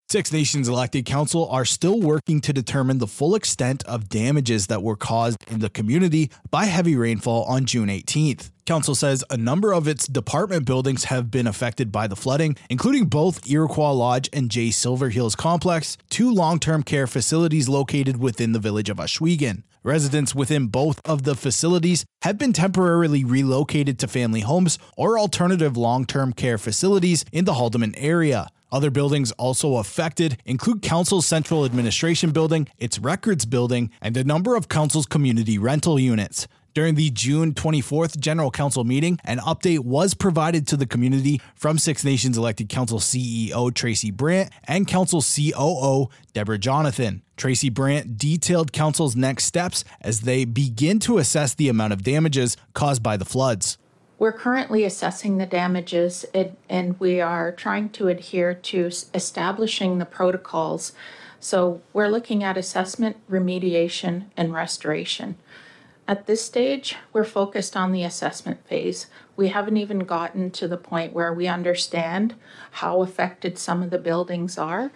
Six Nations elected council are still working to determine the full extent of damages that were caused in the community by heavy rainfall on June 18th. Council says a number of its department buildings have been affected by the flooding, including both Iroquois Lodge and J. Silver Hills Complex, two long-term care facilities located within the village of Ohsweken. Residents within both of the facilities have been temporarily relocated to family homes or alternative long-term care facilities in the Haldimand area. Other buildings also affected include Council's Central Administration Building, its Records Building, and a number of Council's community rental units. During the June 24th General Council meeting, an update was provided to the community from Six Nations elected Council CEO Tracy Brandt and Council COO Deborah Jonathan. Tracy Brandt detailed Council's next steps as they begin to assess the amount of damages caused by the floods. We're currently assessing the damages and we are trying to adhere to establishing the protocols. So we're looking at assessment, remediation, and restoration. At this stage, we're focused on the assessment phase. We haven't even gotten to the point where we understand how affected some of the buildings are.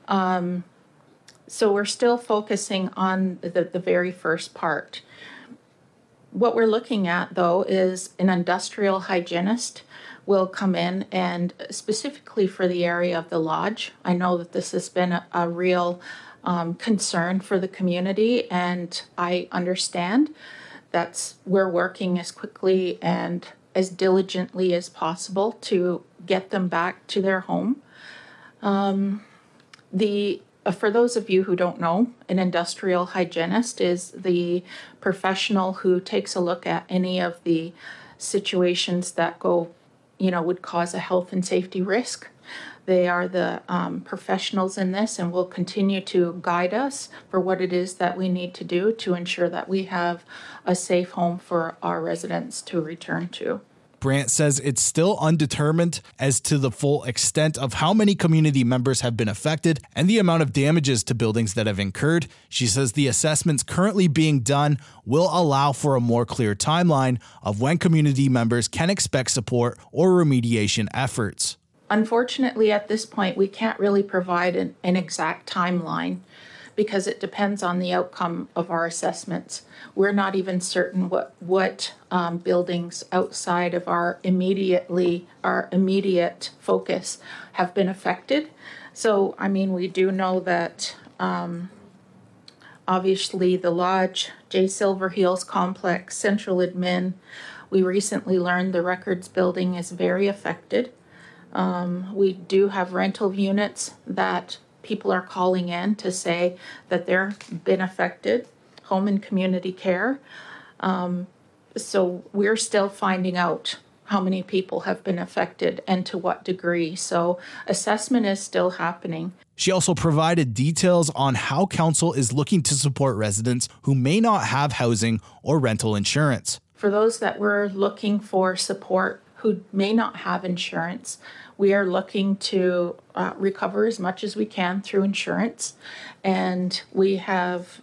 So we're still focusing on the very first part. What we're looking at, though, is an industrial hygienist will come in and specifically for the area of the lodge. I know that this has been a real concern for the community, and I understand we're working as quickly and as diligently as possible to get them back to their home. For those of you who don't know, an industrial hygienist is the professional who takes a look at any of the situations that would cause a health and safety risk. They are the professionals in this and will continue to guide us for what it is that we need to do to ensure that we have a safe home for our residents to return to. Brandt says it's still undetermined as to the full extent of how many community members have been affected and the amount of damages to buildings that have incurred. She says the assessments currently being done will allow for a more clear timeline of when community members can expect support or remediation efforts. Unfortunately, at this point, we can't really provide an exact timeline because it depends on the outcome of our assessments. We're not even certain what buildings outside of our immediate focus have been affected. So, we do know that obviously the Lodge, J. Silver Hills Complex, Central Admin, we recently learned the Records Building is very affected. We do have rental units that people are calling in to say that they've been affected, home and community care. So we're still finding out how many people have been affected and to what degree. So assessment is still happening. She also provided details on how Council is looking to support residents who may not have housing or rental insurance. For those that were looking for support who may not have insurance, we are looking to recover as much as we can through insurance, and we have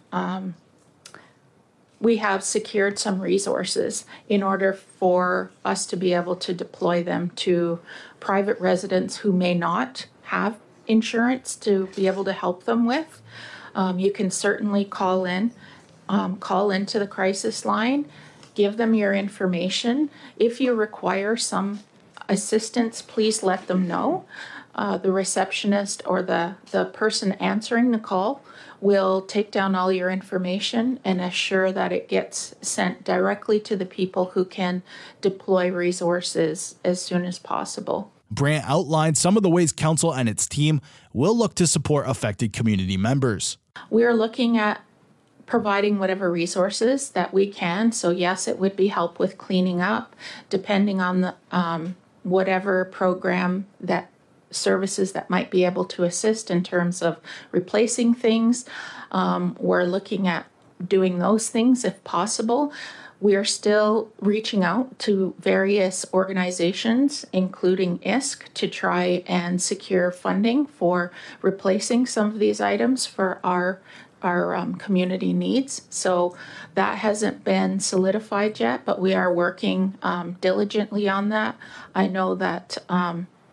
secured some resources in order for us to be able to deploy them to private residents who may not have insurance to be able to help them with. You can certainly call into the crisis line, give them your information. If you require some assistance, please let them know. The receptionist or the person answering the call will take down all your information and assure that it gets sent directly to the people who can deploy resources as soon as possible. Brandt outlined some of the ways Council and its team will look to support affected community members. We are looking at providing whatever resources that we can. So yes, it would be help with cleaning up, depending on the whatever program that services that might be able to assist in terms of replacing things. We're looking at doing those things if possible. We are still reaching out to various organizations, including ISK, to try and secure funding for replacing some of these items for our community needs. So that hasn't been solidified yet, but we are working diligently on that. I know that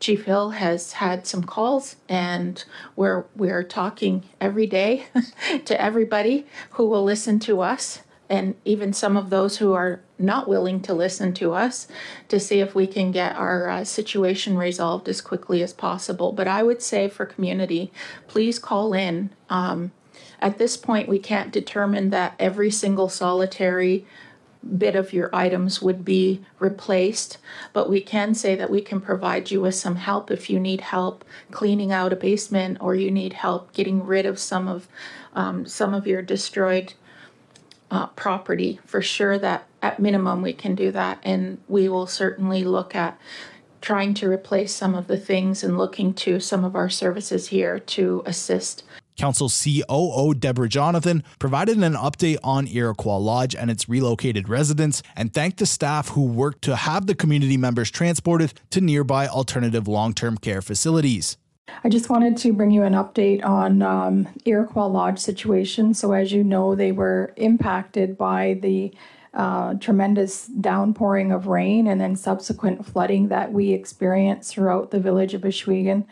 Chief Hill has had some calls, and we're talking every day to everybody who will listen to us, and even some of those who are not willing to listen to us, to see if we can get our situation resolved as quickly as possible. But I would say for community, please call in. At this point, we can't determine that every single solitary bit of your items would be replaced, but we can say that we can provide you with some help if you need help cleaning out a basement, or you need help getting rid of some of your destroyed property. For sure, that at minimum we can do that, and we will certainly look at trying to replace some of the things and looking to some of our services here to assist. Council COO Deborah Jonathan provided an update on Iroquois Lodge and its relocated residents, and thanked the staff who worked to have the community members transported to nearby alternative long-term care facilities. I just wanted to bring you an update on Iroquois Lodge situation. So as you know, they were impacted by the tremendous downpouring of rain and then subsequent flooding that we experienced throughout the village of Ohsweken.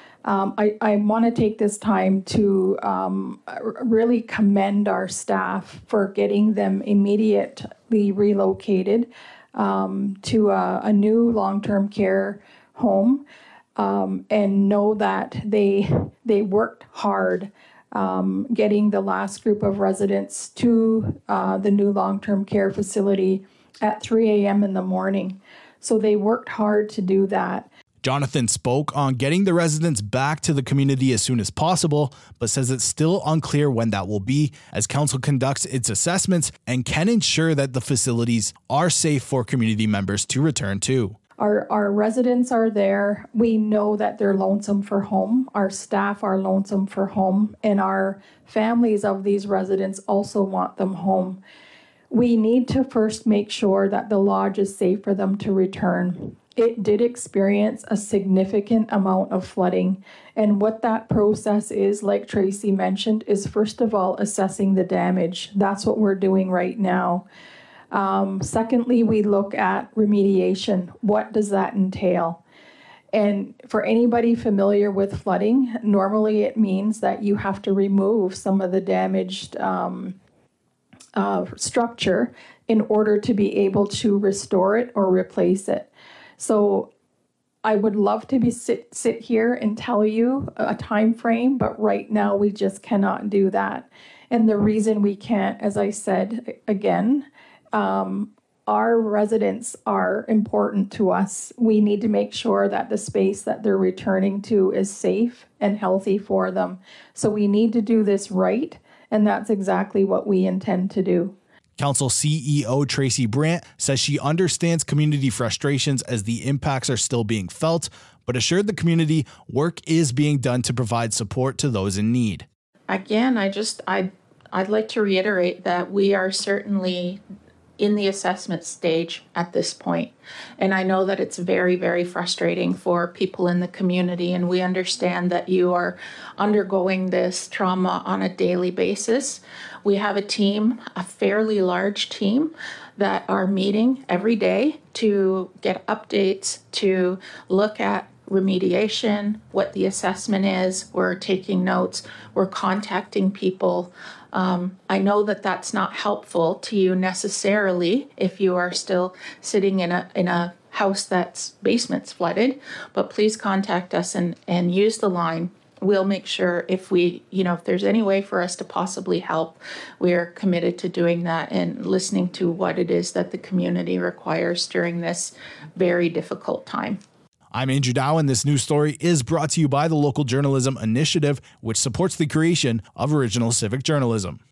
I want to take this time to really commend our staff for getting them immediately relocated to a new long-term care home, and know that they worked hard getting the last group of residents to the new long-term care facility at 3 a.m. in the morning. So they worked hard to do that. Jonathan spoke on getting the residents back to the community as soon as possible, but says it's still unclear when that will be, as council conducts its assessments and can ensure that the facilities are safe for community members to return to. Our residents are there. We know that they're lonesome for home. Our staff are lonesome for home, and our families of these residents also want them home. We need to first make sure that the lodge is safe for them to return. It did experience a significant amount of flooding. And what that process is, like Tracy mentioned, is first of all assessing the damage. That's what we're doing right now. Secondly, we look at remediation. What does that entail? And for anybody familiar with flooding, normally it means that you have to remove some of the damaged structure in order to be able to restore it or replace it. So I would love to sit here and tell you a time frame, but right now we just cannot do that. And the reason we can't, as I said again, our residents are important to us. We need to make sure that the space that they're returning to is safe and healthy for them. So we need to do this right, and that's exactly what we intend to do. Council CEO Tracy Brandt says she understands community frustrations as the impacts are still being felt, but assured the community work is being done to provide support to those in need. Again, I'd like to reiterate that we are certainly in the assessment stage at this point. And I know that it's very, very frustrating for people in the community, and we understand that you are undergoing this trauma on a daily basis. We have a team, a fairly large team, that are meeting every day to get updates, to look at remediation, what the assessment is. We're taking notes. We're contacting people. I know that that's not helpful to you necessarily if you are still sitting in a house that's basement's flooded, but please contact us and use the line. We'll make sure if there's any way for us to possibly help, we're committed to doing that and listening to what it is that the community requires during this very difficult time. I'm Andrew Dow, and this news story is brought to you by the Local Journalism Initiative, which supports the creation of original civic journalism.